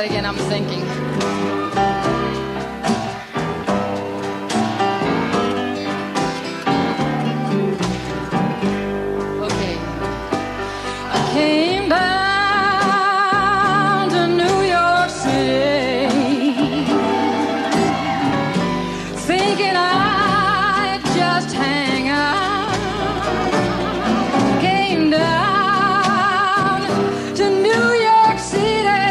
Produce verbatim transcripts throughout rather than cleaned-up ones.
that again. I'm thinking. Okay. I came down to New York City, thinking I'd just hang out. Came down to New York City.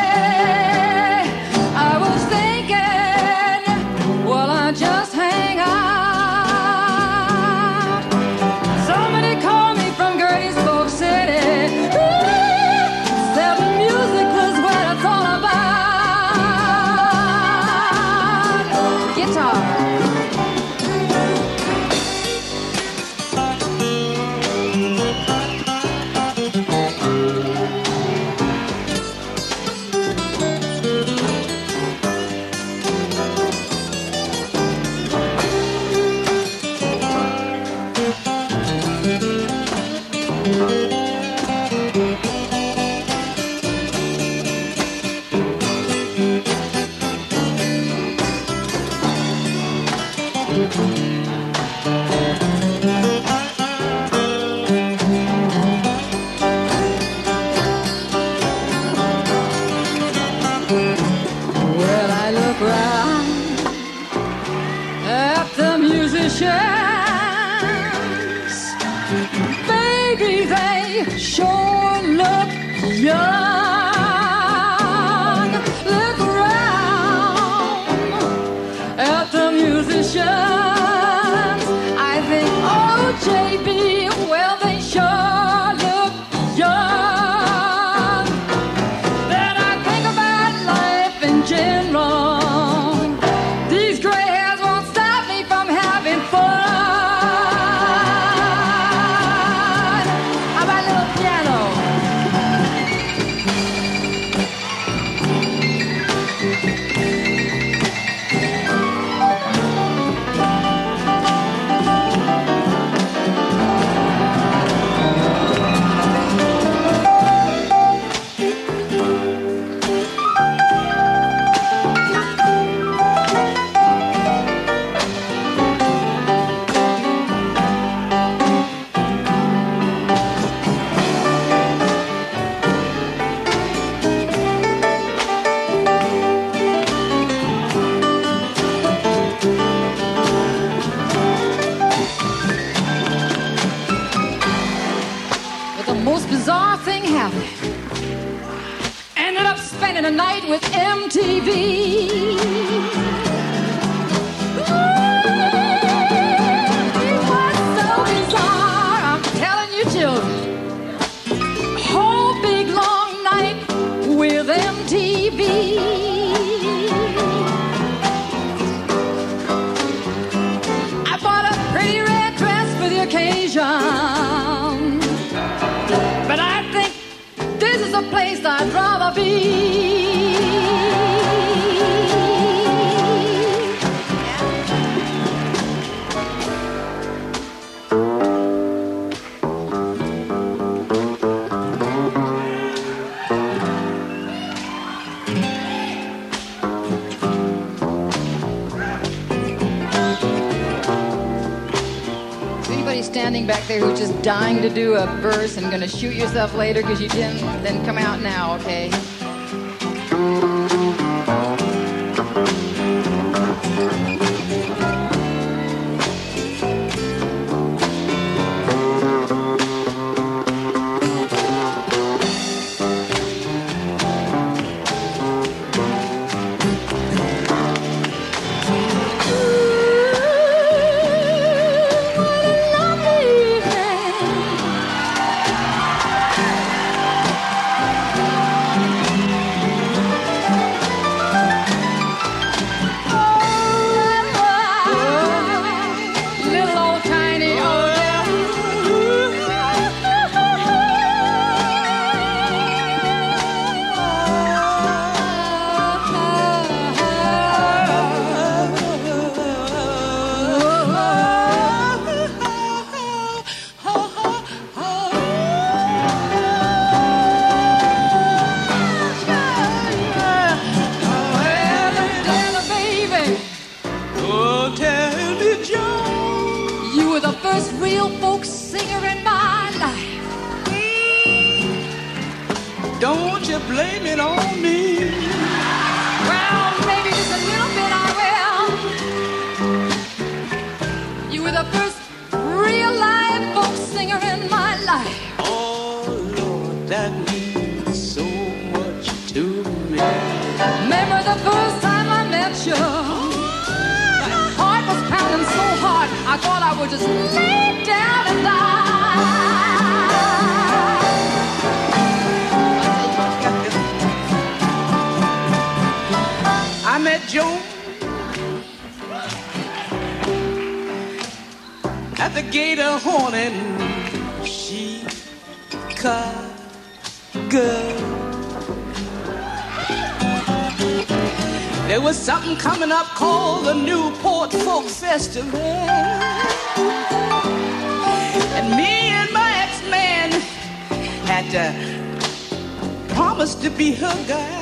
I was thinking, well, I just hang out. Somebody called me from Gettysburg City. Said the music was what it's all about. Guitar. Well, I look round at the musicians. Baby, they sure look young. Look around at the musicians. I think, oh, J B, well, they sure look young. Then I think about life in general. These gray hairs won't stop me from having fun. How about a little piano? But the most bizarre thing happened. Ended up spending a night with M T V. It was so bizarre, I'm telling you, children. Whole big long night with M T V. I bought a pretty red dress for the occasion, but I think this is a place I'd rather be. Is anybody standing back there who's just dying to do a verse and gonna shoot yourself later because you didn't? Then come out now, okay? first real folk singer in my life. Don't you blame it on me. Well, maybe just a little bit I will. You were the first real live folk singer in my life. Oh, Lord, that means so much to me. Remember the first time I met you? My heart was pounding so hard, I thought I would just lay down and die. I met Joan at the gate of Horning. She cut good. There was something coming up called the Newport Folk Festival, and me and my ex-man had to promise to be her guide.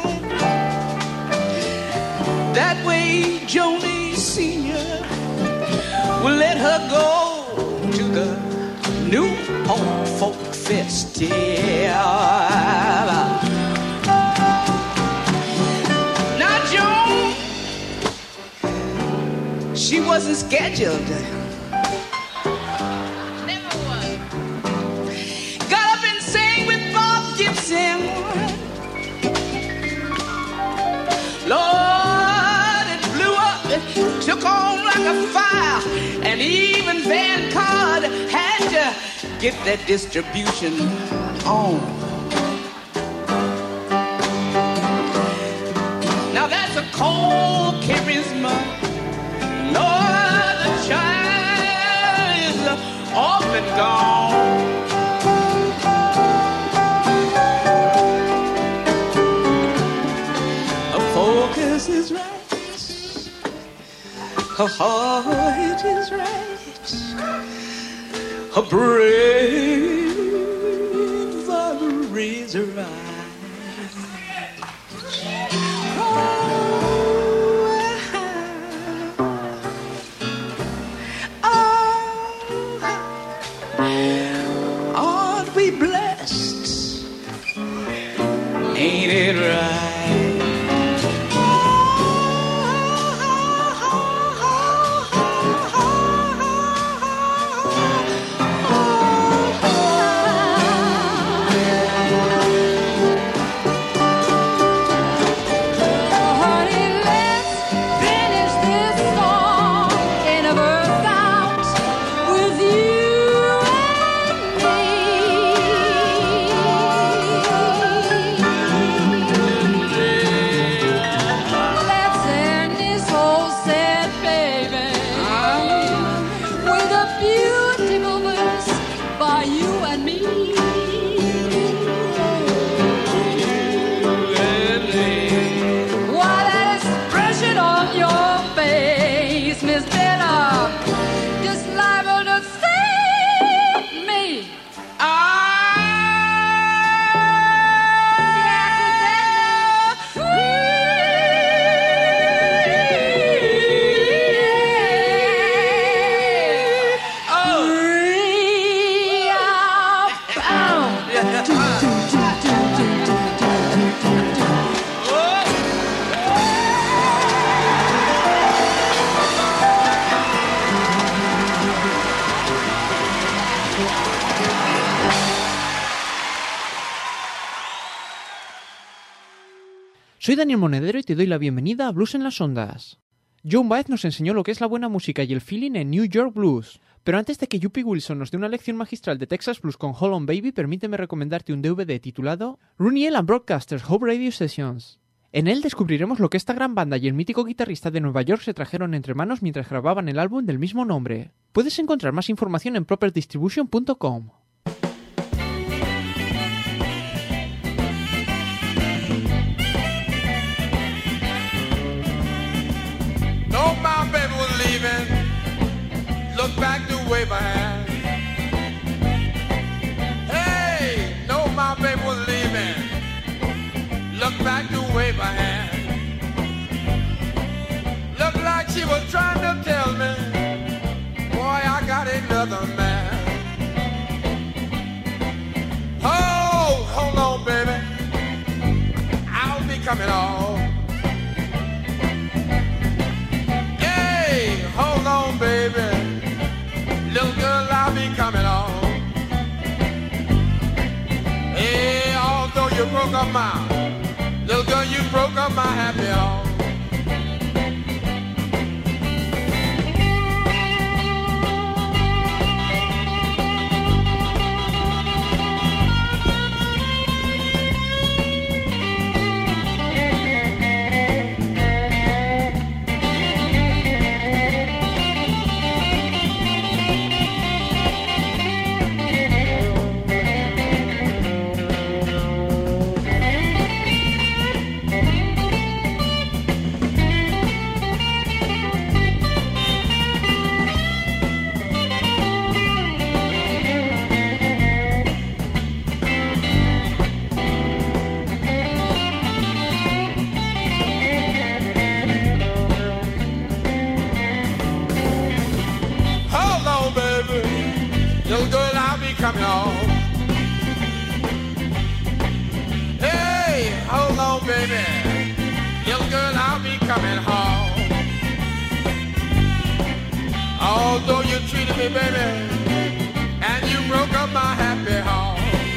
That way Joni Senior will let her go to the Newport Folk Festival. Now Joan, she wasn't scheduled. Never was. Got up and sang with Bob Gibson. Lord, it blew up, it took on like a fire, and even Van Card had to get that distribution on. Now that's a cold charisma. Lord, the child is off and gone. Her focus is right, her heart is right, her brave is right. Ain't it right? Honey, let's finish this song in a verse out with you and me. Let's end this whole sad baby with a beautiful verse by you and me. Why that expression on your face, Miss Bella, just liable to save me. Soy Daniel Monedero y te doy la bienvenida a Blues en las Ondas. Joan Baez nos enseñó lo que es la buena música y el feeling en New York Blues. Pero antes de que Yuppie Wilson nos dé una lección magistral de Texas Blues con Hold On Baby, permíteme recomendarte un D V D titulado Runiel and Broadcasters Home Radio Sessions. En él descubriremos lo que esta gran banda y el mítico guitarrista de Nueva York se trajeron entre manos mientras grababan el álbum del mismo nombre. Puedes encontrar más información en proper distribution punto com. No, my baby was leaving. Look back the way behind. Hey, no, my baby was leaving. Look back the way behind. Look like she was trying to tell me, boy, I got enough. weatherman. Oh, hold on, baby. I'll be coming on. Hey, hold on, baby. Little girl, I'll be coming on. Hey, although you broke up my, little girl, you broke up my happy home. Coming on. Hey, hold on, baby. Little girl, I'll be coming home. Although you treated me, baby, and you broke up my happy home.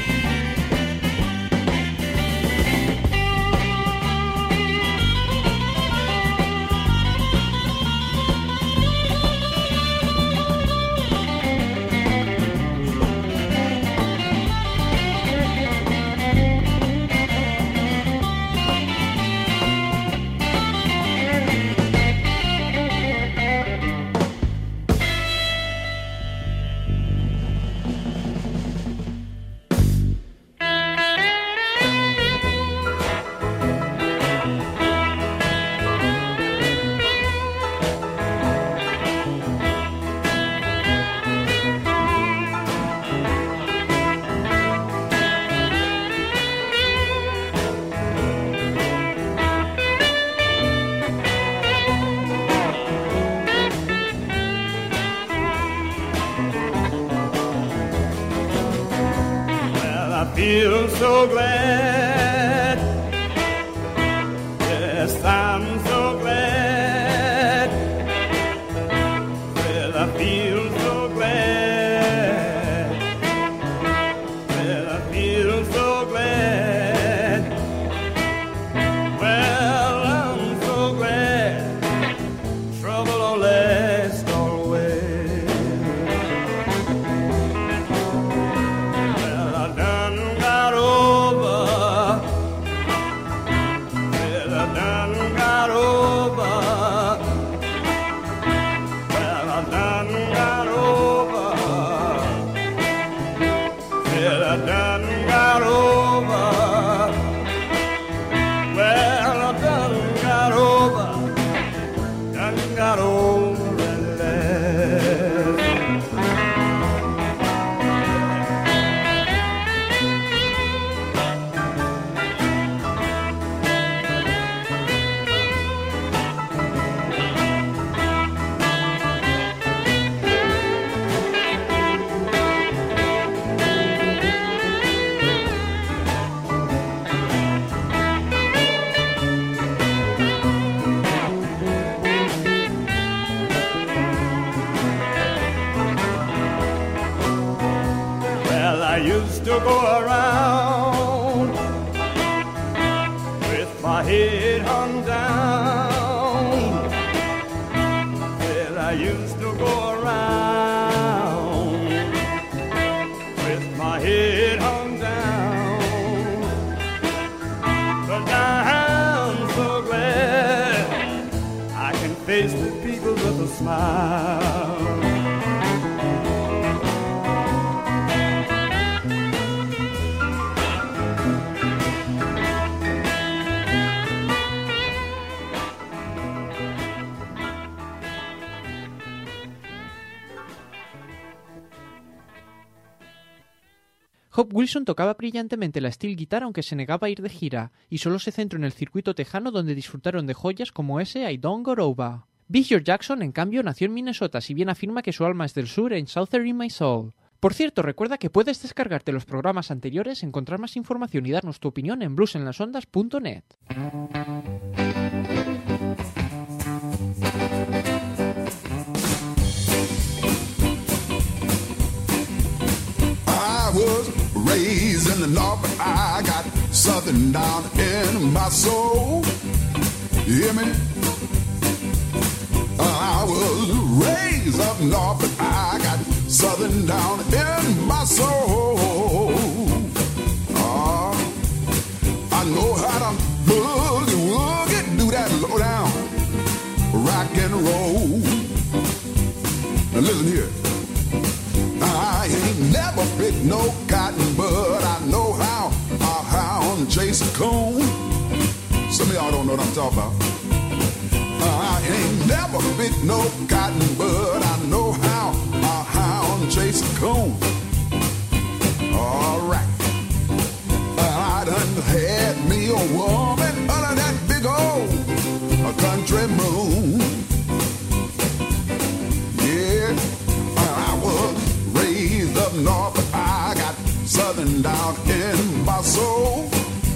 Feel so glad, yes, I'm so glad. Well, I feel so glad, well, I feel so glad. Well, I'm so glad, trouble will last always. Well, I done to go around with my head hung down. Well, I used to go around with my head hung down. But I'm so glad I can face the people with a smile. Hop Wilson tocaba brillantemente la steel guitar aunque se negaba a ir de gira, y solo se centró en el circuito tejano donde disfrutaron de joyas como ese I Don't Go Over. Big George Jackson, en cambio, nació en Minnesota, si bien afirma que su alma es del sur en Southern in My Soul. Por cierto, recuerda que puedes descargarte los programas anteriores, encontrar más información y darnos tu opinión en blues en las ondas punto net. I was raised in the north, but I got southern down in my soul. You hear me? I was raised up north, but I got southern down in my soul. Oh, I know how to boogie woogie, do that low down rock and roll. Now listen here, I ain't never picked no cotton, but I know how a hound chase a coon. Some of y'all don't know what I'm talking about. I ain't never picked no cotton, but I know how a hound chase a coon. All right, I done had me a woman under that big old a country moon. Yeah, I was raised up north, but I got southern down in my soul.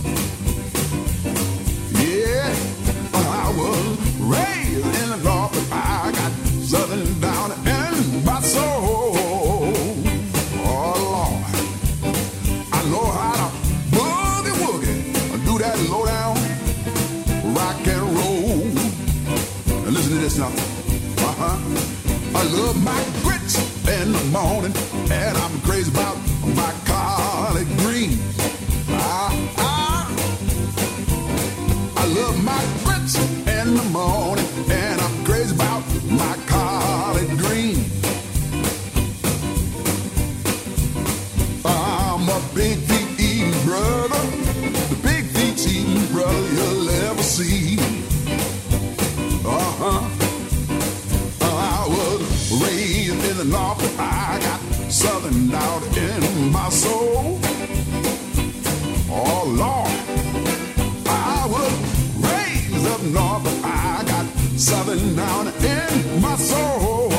Yeah, I was raised in the north, but I got southern down in my soul. Oh Lord, I know how to boogie woogie, do that low down rock and roll. Now listen to this now. Uh huh. I love my grits in the morning, and I'm crazy about my collard greens. Ah ah. I love my grits in the morning, and I'm crazy about my collard greens. I'm a big feet eating brother, the big feet eating brother you'll ever see. Uh-huh. I was raised in the north, but I got southern down in my soul. Oh Lord, I was raised up north, but I got southern down in my soul.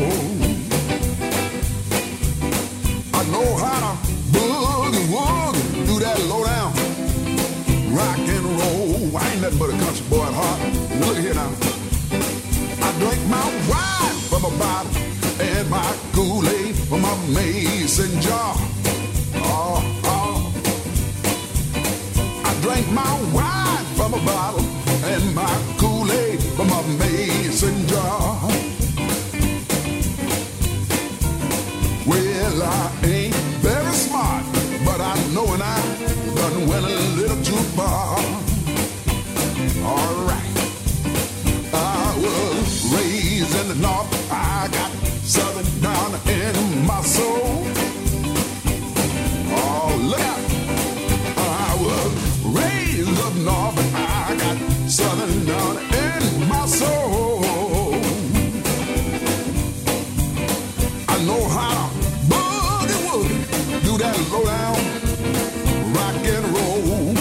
I know how to boogie woogie, do that low down rock and roll. I ain't nothing but a country boy at heart. Now look here now. I drink my wine from a bottle and my Kool-Aid from a mason jar. Oh, oh. I drink my wine from a bottle and my Kool-Aid from a mason jar. Well, I ain't very smart, but I know when I done went a little too far. All right, I was raised in the north, I got southern down in my soul. Oh, look out, I was raised up north, but I got southern down in my soul. I know how to boogie woogie, do that low down rock and roll.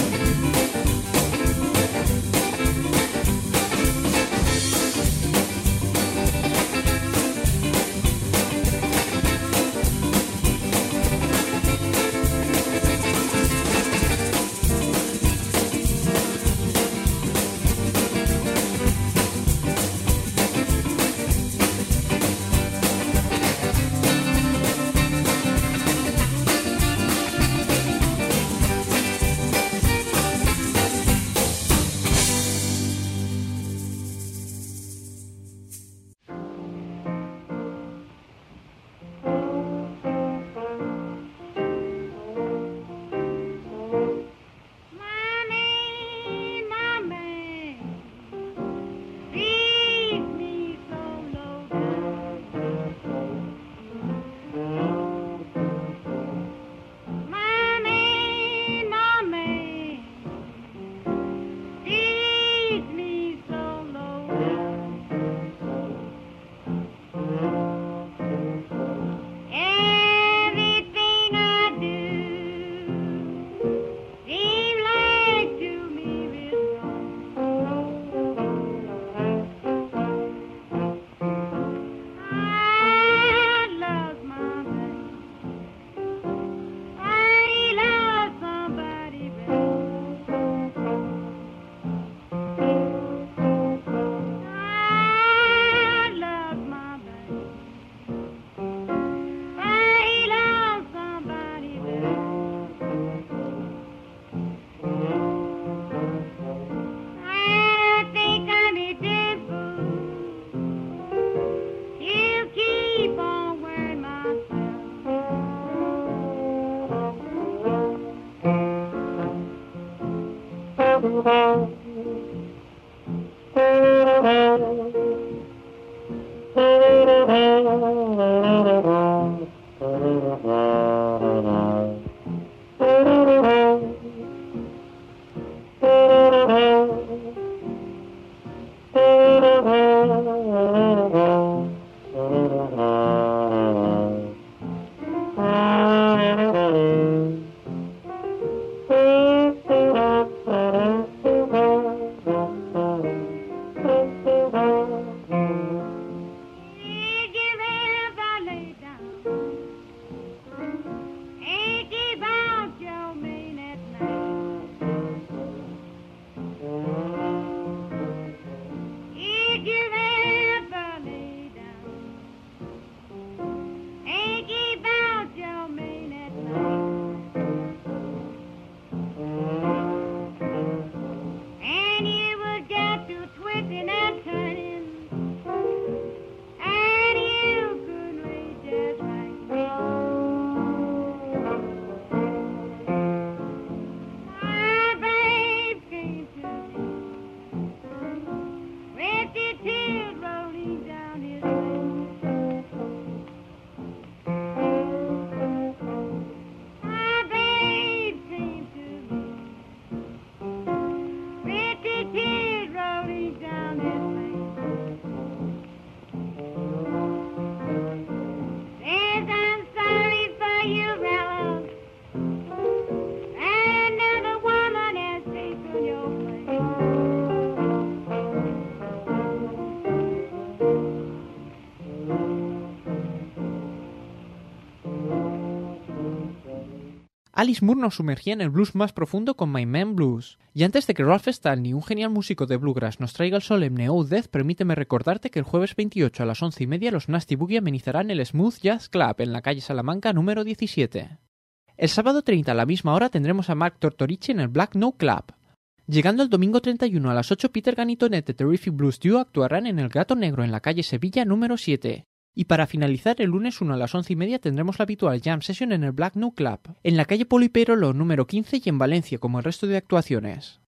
Alice Moore nos sumergía en el blues más profundo con My Man Blues. Y antes de que Ralph Stanley, un genial músico de bluegrass, nos traiga el solemne Oh Death, permíteme recordarte que el jueves veintiocho a las once y media los Nasty Boogie amenizarán el Smooth Jazz Club en la calle Salamanca número diecisiete. El sábado treinta a la misma hora tendremos a Mark Tortorici en el Black Note Club. Llegando el domingo treinta y uno a las ocho, Peter Gunn y Tonet de Terrific Blues Duo actuarán en el Gato Negro en la calle Sevilla número siete. Y para finalizar, el lunes uno a las once y media tendremos la habitual Jam Session en el Black Note Club, en la calle Poliperolo número quince y en Valencia, como el resto de actuaciones.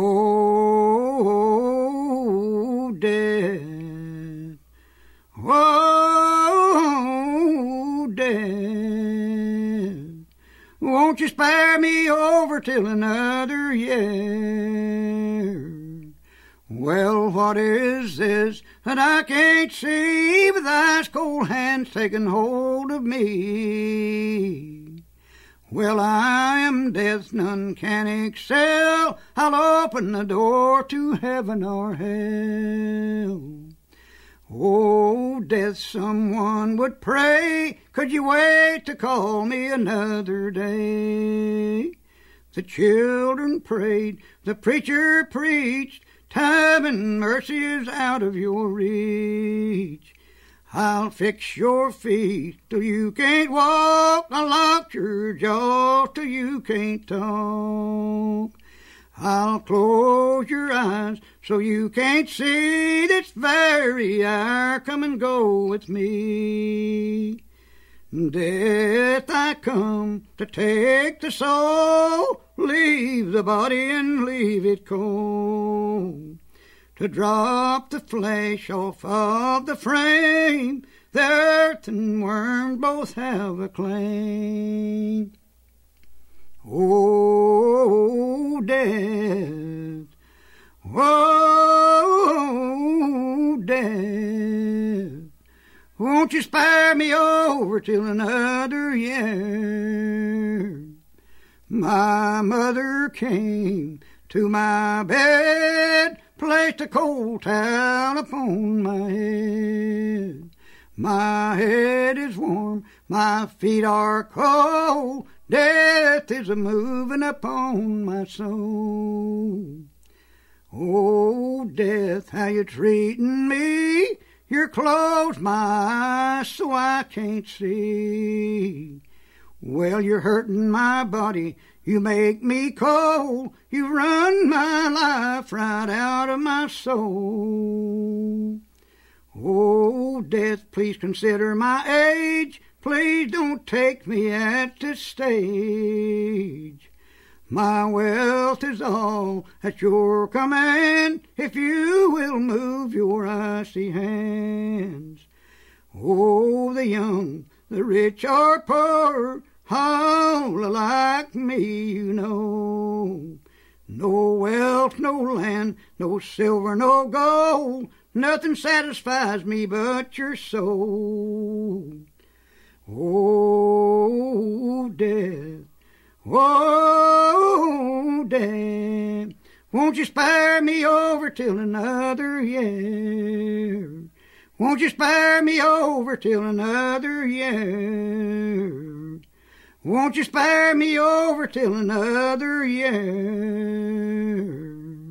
Oh, death. Oh, death. Won't you spare me over till another year? Well, what is this that I can't see with ice cold hands taking hold of me? Well, I am death, none can excel. I'll open the door to heaven or hell. Oh, death, someone would pray. Could you wait to call me another day? The children prayed, the preacher preached. Time and mercy is out of your reach. I'll fix your feet till you can't walk. I'll lock your jaw till you can't talk. I'll close your eyes so you can't see this very hour. Come and go with me. Death, I come to take the soul, leave the body and leave it cold. To drop the flesh off of the frame, the earth and worm both have a claim. Oh, death, oh, death. Won't you spare me over till another year? My mother came to my bed, placed a cold towel upon my head. My head is warm, my feet are cold, death is a-moving upon my soul. Oh, death, how you treating me? You close my eyes so I can't see. Well, you're hurting my body, you make me cold, you run my life right out of my soul. Oh, death, please consider my age, please don't take me at this stage. My wealth is all at your command, if you will move your icy hands. Oh, the young, the rich or poor, all alike me you know. No wealth, no land, no silver, no gold, nothing satisfies me but your soul. Oh, death, oh, death, won't you spare me over till another year? Won't you spare me over till another year? Won't you spare me over till another year?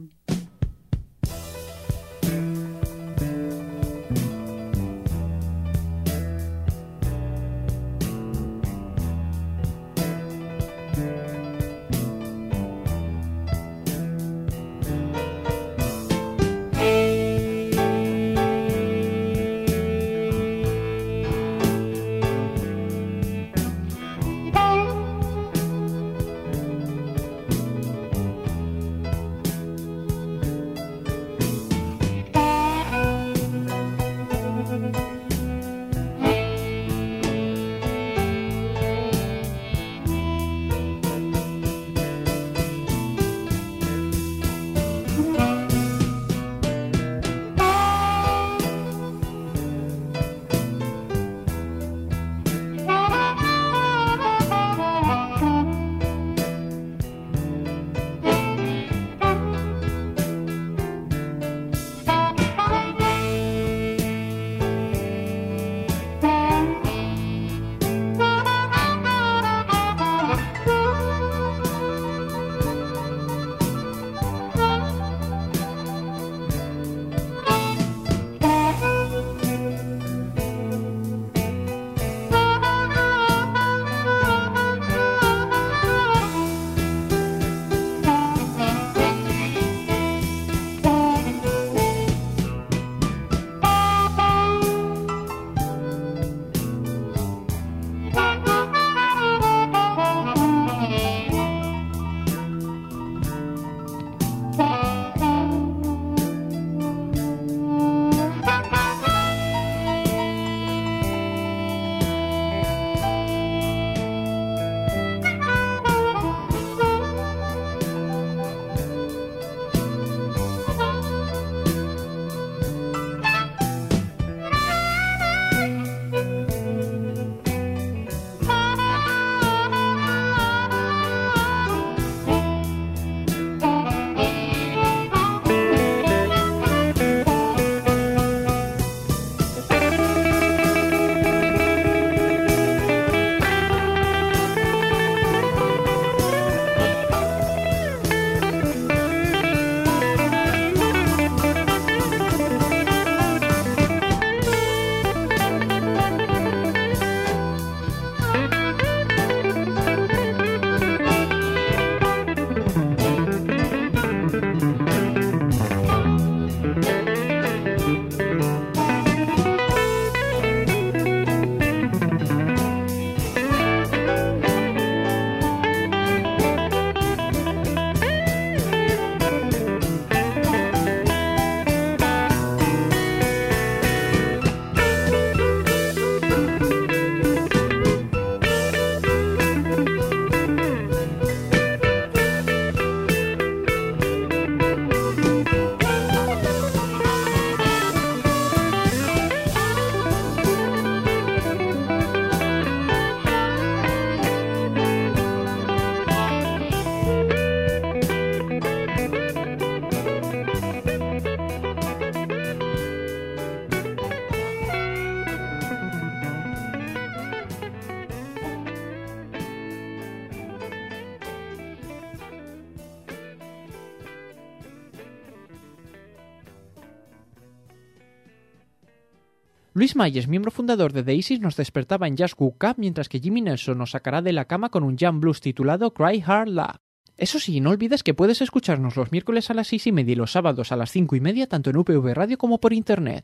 Louis Myers, miembro fundador de The Aces, nos despertaba en Just Woke Up, mientras que Jimmy Nelson nos sacará de la cama con un jam blues titulado Cry Hard Love. Eso sí, no olvides que puedes escucharnos los miércoles a las seis y media y los sábados a las cinco y media, tanto en U P V Radio como por internet.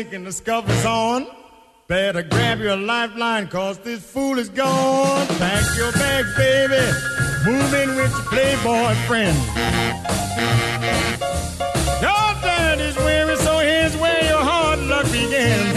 music and the scuff is on. Better grab your lifeline, cause this fool is gone. Pack your bags, baby. Move in with your playboy friend. Your dad is weary, so here's where your hard luck begins.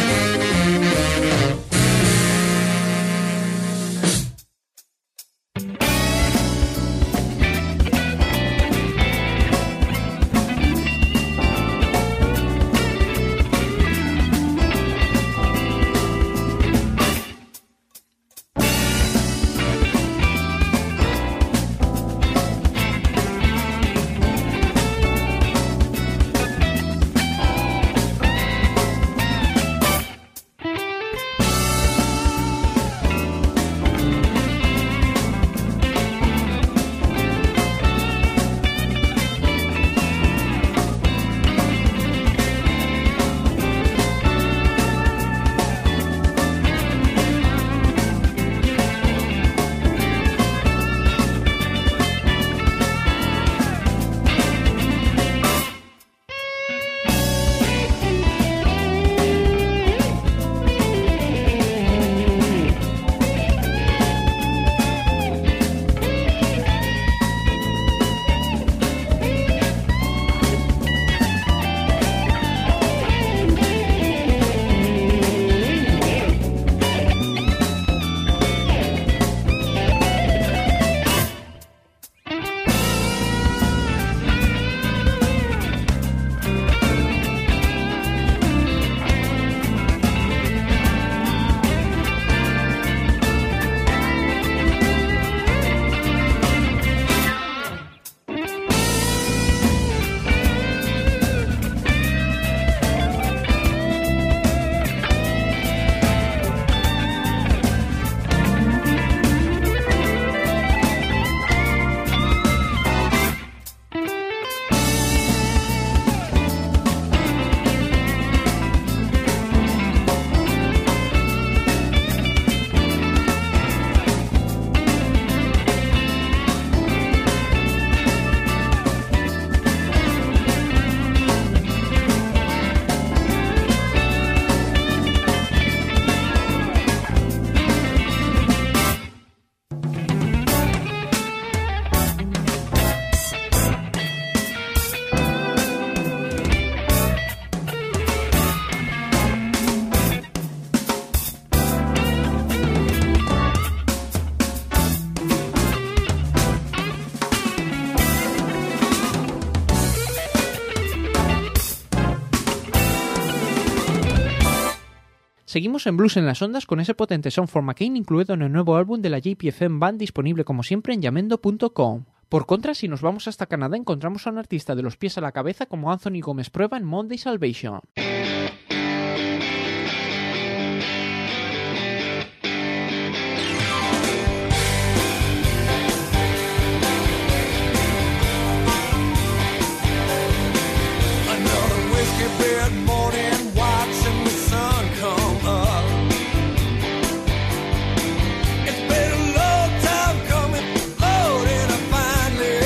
Seguimos en Blues en las Ondas con ese potente Song for McCain incluido en el nuevo álbum de la J P F M Band disponible como siempre en yamendo punto com. Por contra, si nos vamos hasta Canadá encontramos a un artista de los pies a la cabeza como Anthony Gómez Prueba en Monday Salvation.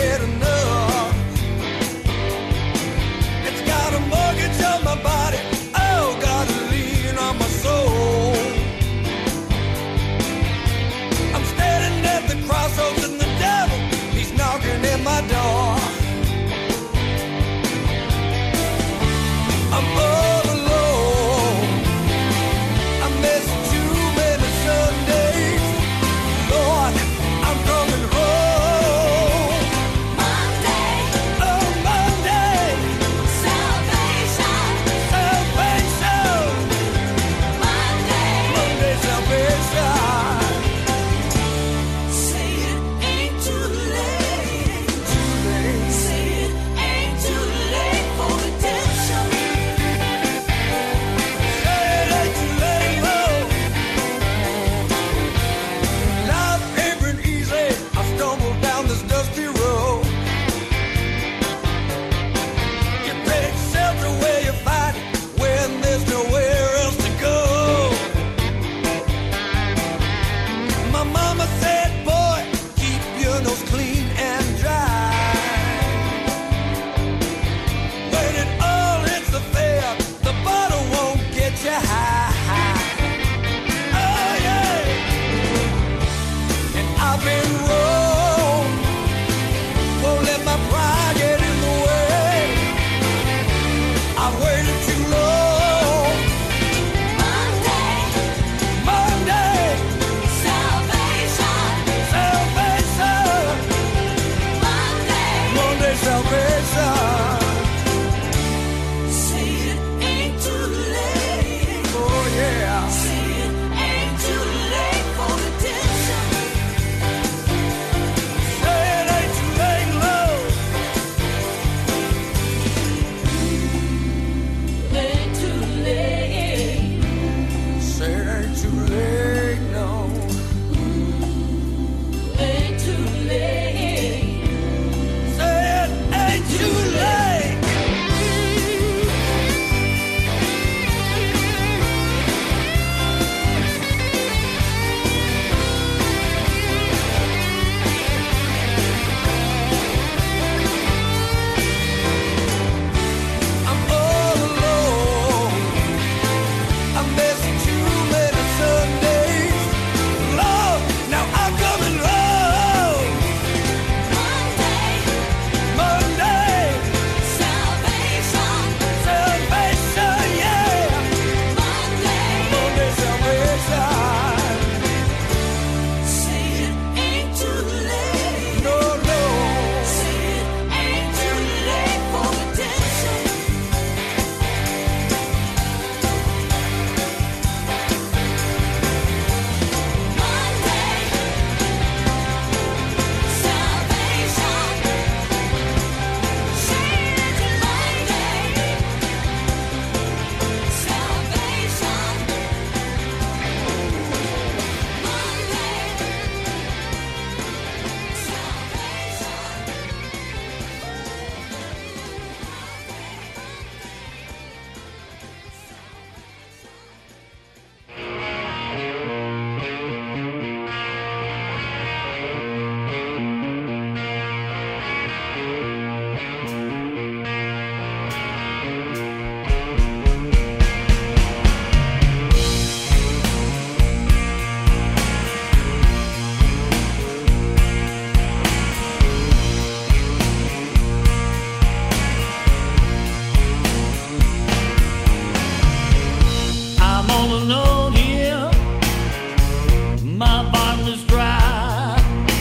It's got a mortgage on my body. all alone here. My bottle is dry.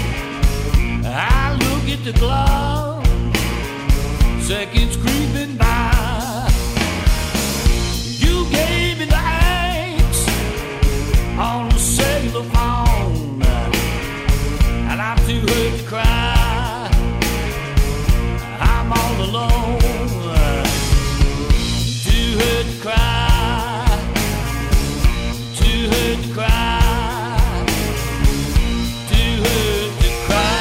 I look at the clock, seconds creeping by. You gave me the aches on the cellular phone, and I'm too hurt to cry. I'm all alone, too hurt to cry, too hurt to cry, too hurt to cry.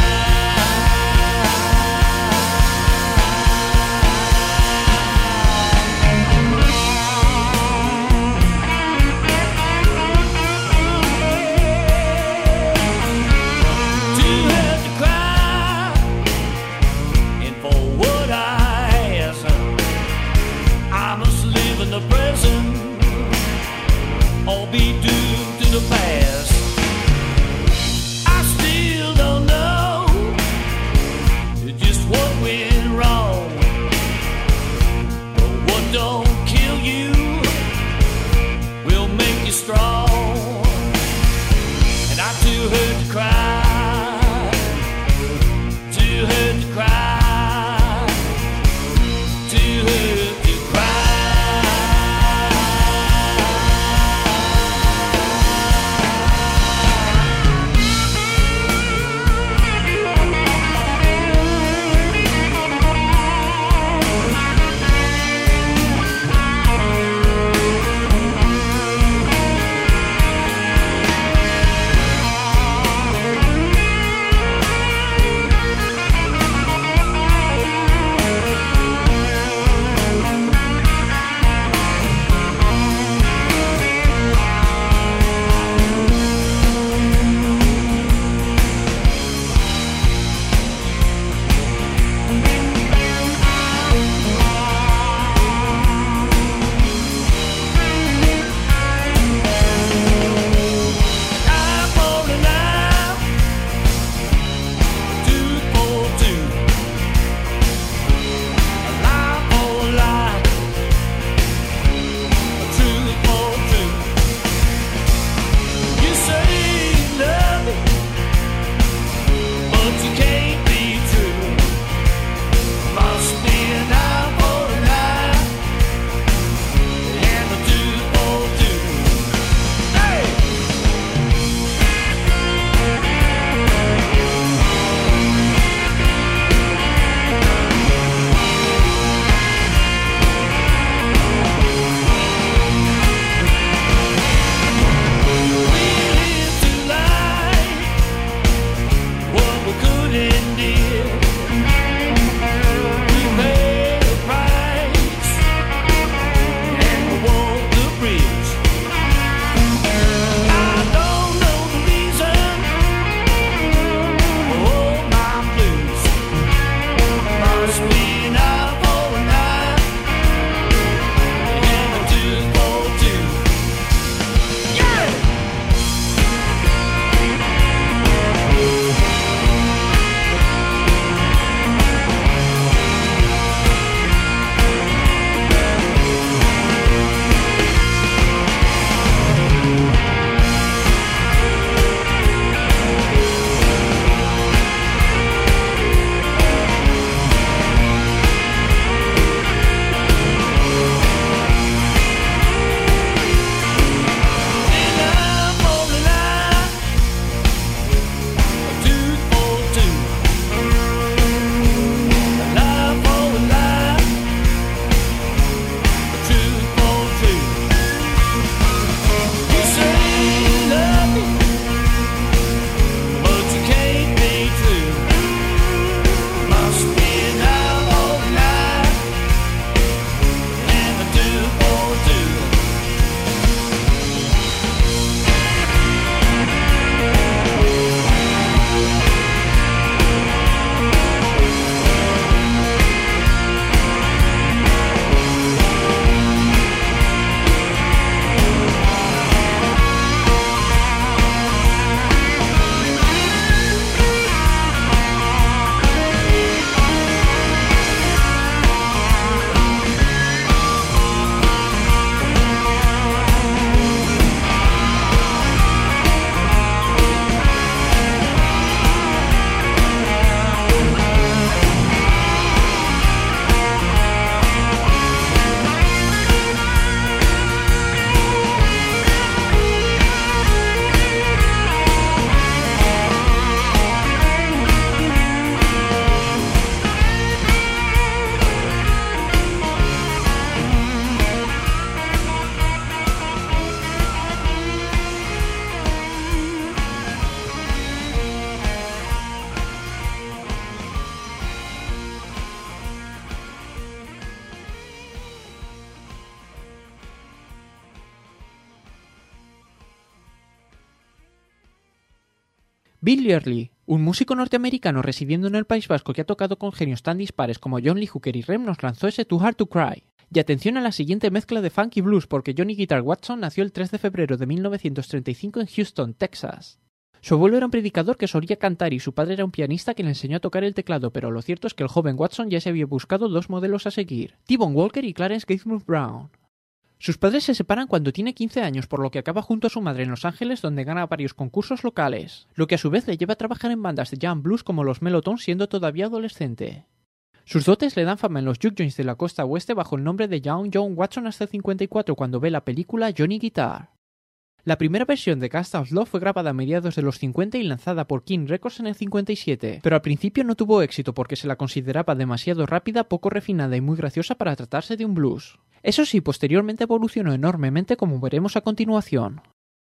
Too hurt to cry, and for what I ask, I must live in the present or be doomed to the past. I still don't know just what went wrong, but what don't kill you will make you strong. And I'm too hurt to cry, too hurt to cry, too hurt to cry. Bill Early, un músico norteamericano residiendo en el País Vasco que ha tocado con genios tan dispares como John Lee Hooker y Rem, nos lanzó ese Too Hard to Cry. Y atención a la siguiente mezcla de funk y blues, porque Johnny Guitar Watson nació el tres de febrero de mil novecientos treinta y cinco en Houston, Texas. Su abuelo era un predicador que solía cantar y su padre era un pianista que le enseñó a tocar el teclado, pero lo cierto es que el joven Watson ya se había buscado dos modelos a seguir, T-Bone Walker y Clarence Gatewood Brown. Sus padres se separan cuando tiene quince años, por lo que acaba junto a su madre en Los Ángeles, donde gana varios concursos locales, lo que a su vez le lleva a trabajar en bandas de jam blues como los Mellotones siendo todavía adolescente. Sus dotes le dan fama en los juke joints de la costa oeste bajo el nombre de Young John Watson hasta el cincuenta y cuatro cuando ve la película Johnny Guitar. La primera versión de Cast of Love fue grabada a mediados de los cincuenta y lanzada por King Records en el cincuenta y siete, pero al principio no tuvo éxito porque se la consideraba demasiado rápida, poco refinada y muy graciosa para tratarse de un blues. Eso sí, posteriormente evolucionó enormemente como veremos a continuación.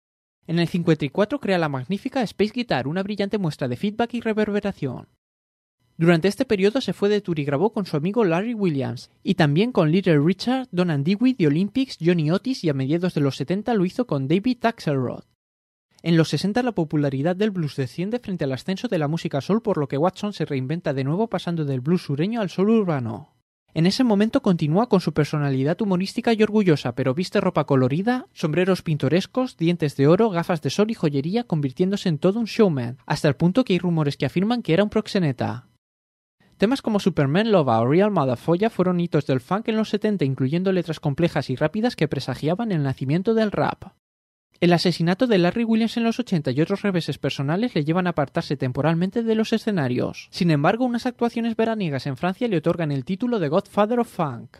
En el cincuenta y cuatro crea la magnífica Space Guitar, una brillante muestra de feedback y reverberación. Durante este periodo se fue de tour y grabó con su amigo Larry Williams, y también con Little Richard, Don Dewey, The Olympics, Johnny Otis, y a mediados de los setenta lo hizo con David Axelrod. En los sesenta la popularidad del blues desciende frente al ascenso de la música soul, por lo que Watson se reinventa de nuevo pasando del blues sureño al soul urbano. En ese momento continúa con su personalidad humorística y orgullosa, pero viste ropa colorida, sombreros pintorescos, dientes de oro, gafas de sol y joyería, convirtiéndose en todo un showman, hasta el punto que hay rumores que afirman que era un proxeneta. Temas como Superman Lova o Real Motherfucker fueron hitos del funk en los setenta, incluyendo letras complejas y rápidas que presagiaban el nacimiento del rap. El asesinato de Larry Williams en los ochenta y otros reveses personales le llevan a apartarse temporalmente de los escenarios. Sin embargo, unas actuaciones veraniegas en Francia le otorgan el título de Godfather of Funk.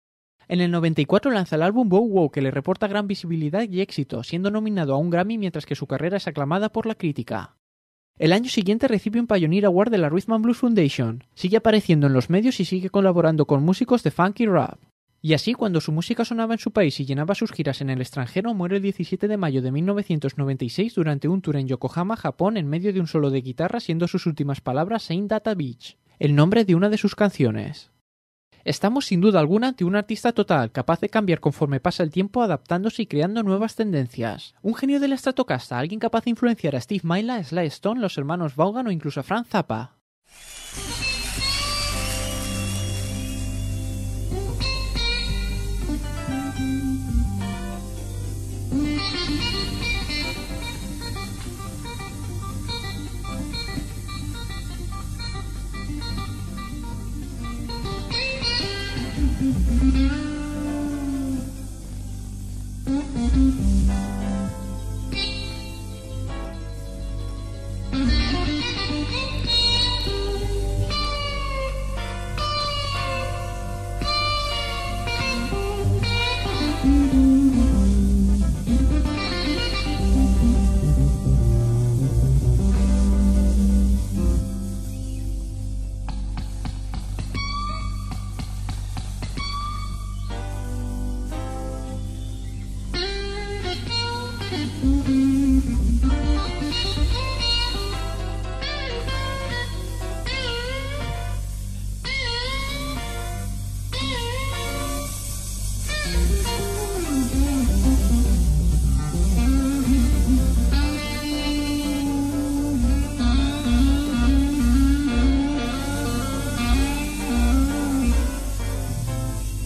En el noventa y cuatro lanza el álbum Wow Wow, que le reporta gran visibilidad y éxito, siendo nominado a un Grammy mientras que su carrera es aclamada por la crítica. El año siguiente recibe un Pioneer Award de la Rhythm and Blues Foundation, sigue apareciendo en los medios y sigue colaborando con músicos de funk y rap. Y así, cuando su música sonaba en su país y llenaba sus giras en el extranjero, muere el diecisiete de mayo de mil novecientos noventa y seis durante un tour en Yokohama, Japón, en medio de un solo de guitarra, siendo sus últimas palabras Ain't That a Beach, el nombre de una de sus canciones. Estamos sin duda alguna ante un artista total, capaz de cambiar conforme pasa el tiempo, adaptándose y creando nuevas tendencias. Un genio de la Stratocaster, alguien capaz de influenciar a Steve Maila, Sly Stone, los hermanos Vaughan o incluso a Frank Zappa.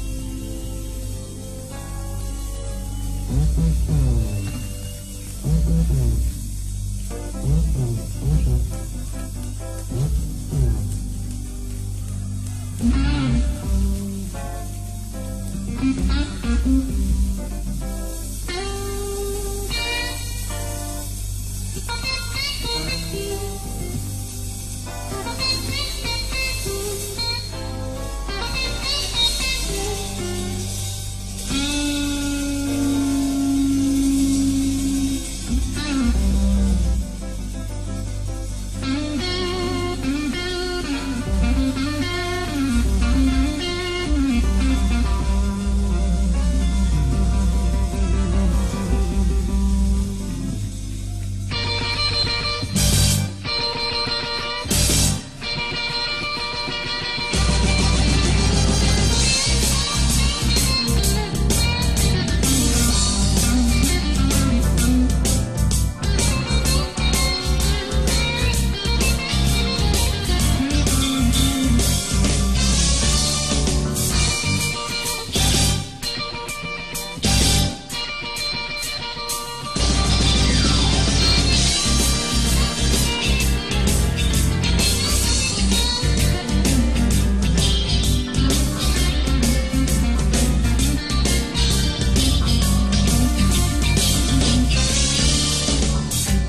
Mm-hmm.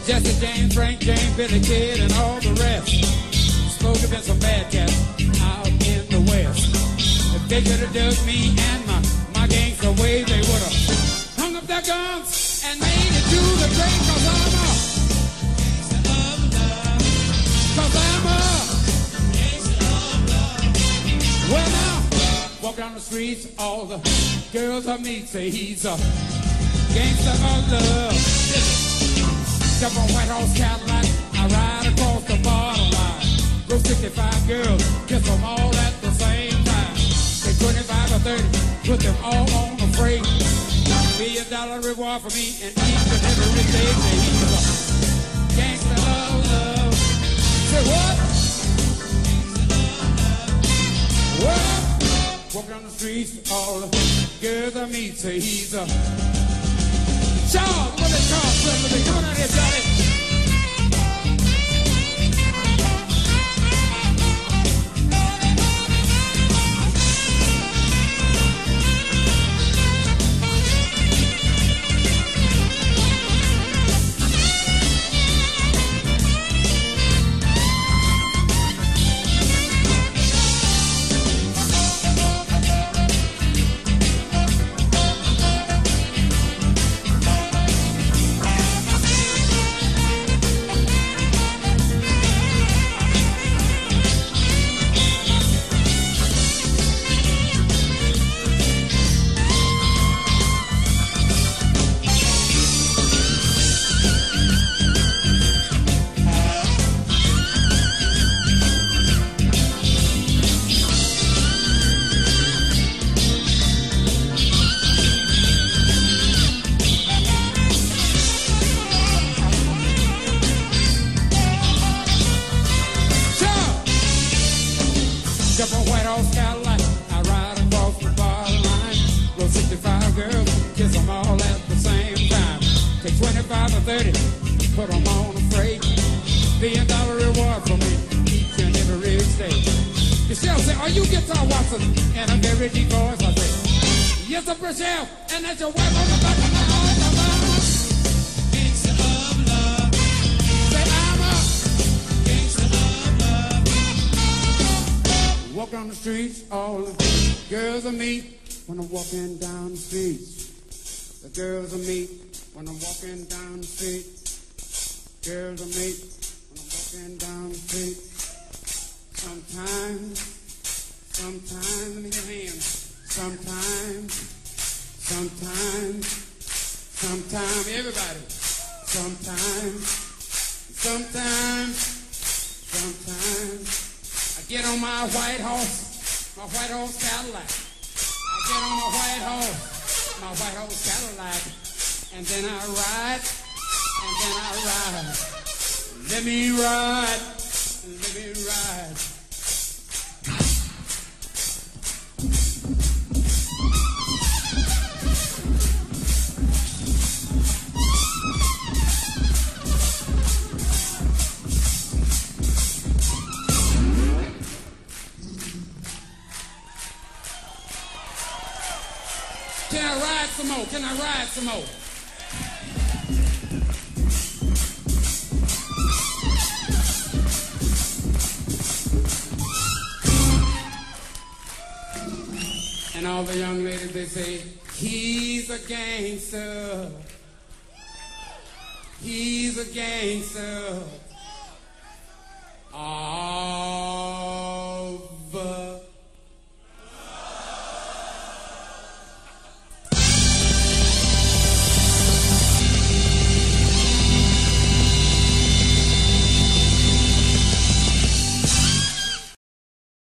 Jesse James, Frank James, Billy Kid, and all the rest. Spoke against some bad cats out in the West. If they could have dug me and my, my gangster way, they would have hung up their guns and made it to the grave. Cause I'm a gangster of love. Cause I'm a gangster of love. Well now, walk down the streets, all the girls I meet say he's a gangster of love. Jump on White House Cadillac, I ride across the bottom line. Go sixty-five girls, kiss them all at the same time. Take twenty-five or thirty, put them all on the freight. Be a dollar reward for me and each and every day. Say he's a gangster of love. Say what? Well, walk down the streets, all the girls I meet say he's a Charles, what is Charles? Come on out here, Charlie. Can I ride some more? And all the young ladies, they say, he's a gangster. He's a gangster.